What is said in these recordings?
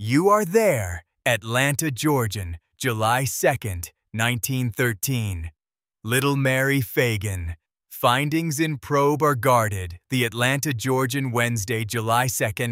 You Are There, Atlanta, Georgia, July 2nd, 1913. Little Mary Fagan. Findings in probe are guarded. The Atlanta, Georgian, Wednesday, July 2nd,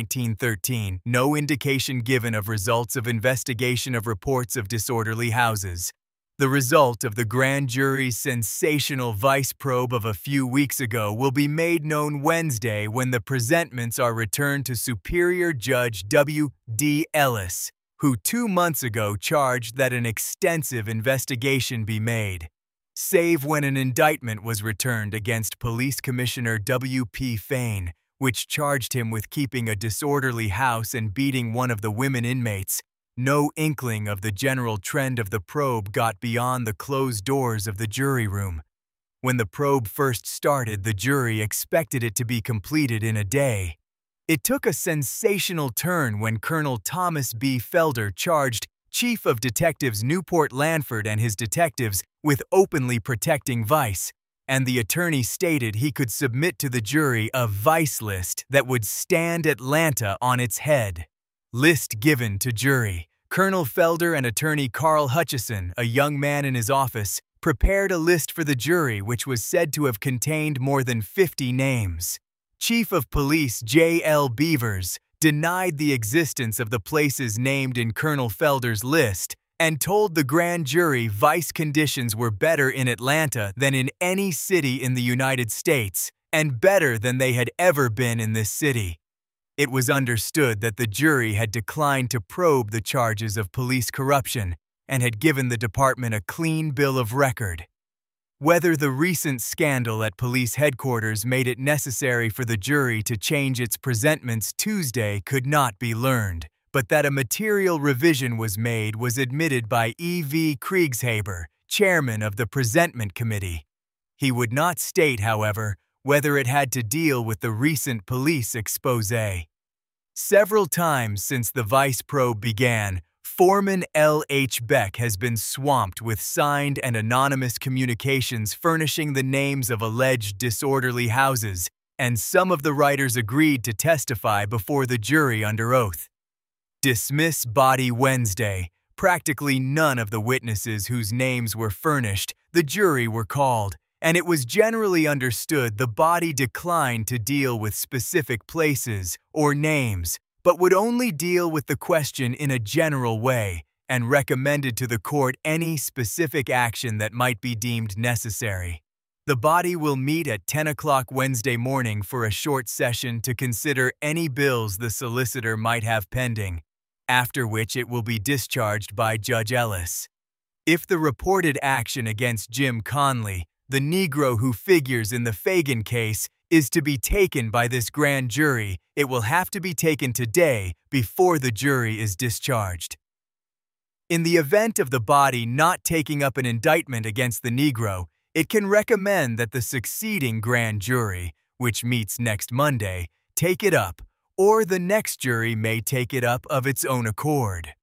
1913. No indication given of results of investigation of reports of disorderly houses. The result of the grand jury's sensational vice probe of a few weeks ago will be made known Wednesday when the presentments are returned to Superior Judge W. D. Ellis, who 2 months ago charged that an extensive investigation be made, save when an indictment was returned against Police Commissioner W. P. Fain, which charged him with keeping a disorderly house and beating one of the women inmates. No inkling of the general trend of the probe got beyond the closed doors of the jury room. When the probe first started, the jury expected it to be completed in a day. It took a sensational turn when Colonel Thomas B. Felder charged Chief of Detectives Newport Lanford and his detectives with openly protecting Vice, and the attorney stated he could submit to the jury a Vice list that would stand Atlanta on its head. List given to jury. Colonel Felder and attorney Carl Hutchison, a young man in his office, prepared a list for the jury which was said to have contained more than 50 names. Chief of Police J. L. Beavers denied the existence of the places named in Colonel Felder's list and told the grand jury vice conditions were better in Atlanta than in any city in the United States, and better than they had ever been in this city. It was understood that the jury had declined to probe the charges of police corruption and had given the department a clean bill of record. Whether the recent scandal at police headquarters made it necessary for the jury to change its presentments Tuesday could not be learned, but that a material revision was made was admitted by E. V. Kriegshaber, chairman of the presentment committee. He would not state, however, whether it had to deal with the recent police expose. Several times since the vice probe began, Foreman L. H. Beck has been swamped with signed and anonymous communications furnishing the names of alleged disorderly houses, and some of the writers agreed to testify before the jury under oath. Dismiss body Wednesday. Practically none of the witnesses whose names were furnished, the jury were called, and it was generally understood the body declined to deal with specific places or names, but would only deal with the question in a general way and recommended to the court any specific action that might be deemed necessary. The body will meet at 10 o'clock Wednesday morning for a short session to consider any bills the solicitor might have pending, after which it will be discharged by Judge Ellis. If the reported action against Jim Conley, the Negro who figures in the Fagan case, is to be taken by this grand jury, it will have to be taken today before the jury is discharged. In the event of the body not taking up an indictment against the Negro, it can recommend that the succeeding grand jury, which meets next Monday, take it up, or the next jury may take it up of its own accord.